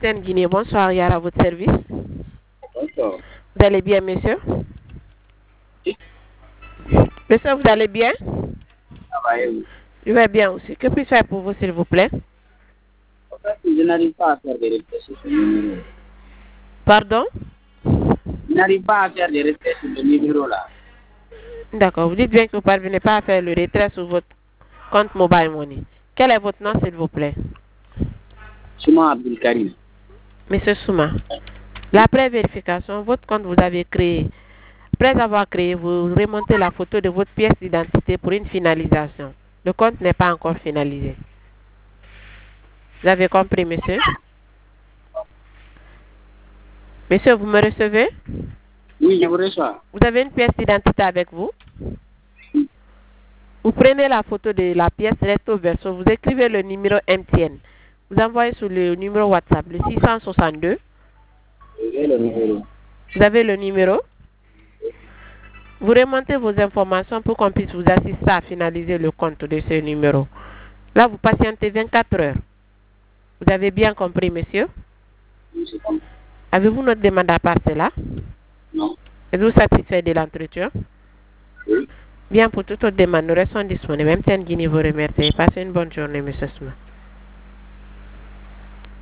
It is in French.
MTN Guinée, bonsoir, Yara, à votre service. Bonsoir. Vous allez bien, monsieur? Monsieur, vous allez bien? Ça va et vous? Je vais bien aussi. Que puis-je faire pour vous, s'il vous plaît? En fait, je n'arrive pas à faire des retraits sur ce numéro. Pardon? Je n'arrive pas à faire des retraits sur le numéro là. D'accord. Vous dites bien que vous ne parvenez pas à faire le retrait sur votre compte Mobile Money. Quel est votre nom, s'il vous plaît? Souma Abdul Karim. Monsieur Souma, l'après vérification, votre compte vous avez créé. Après avoir créé, vous remontez la photo de votre pièce d'identité pour une finalisation. Le compte n'est pas encore finalisé. Vous avez compris, monsieur? Monsieur, vous me recevez? Oui, je vous reçois. Vous avez une pièce d'identité avec vous? Vous prenez la photo de la pièce recto verso, vous écrivez le numéro MTN. Vous envoyez sur le numéro WhatsApp, le 662. J'ai le numéro. Vous avez le numéro? Vous remontez vos informations pour qu'on puisse vous assister à finaliser le compte de ce numéro. Là, vous patientez 24 heures. Vous avez bien compris, monsieur? Oui, c'est comme. Avez-vous notre demande à part cela? Non. Êtes-vous satisfait de l'entretien? Oui. Bien, pour toute autre demande, nous restons disponibles. MTN Guinée vous remercie. Passez une bonne journée, monsieur Souma.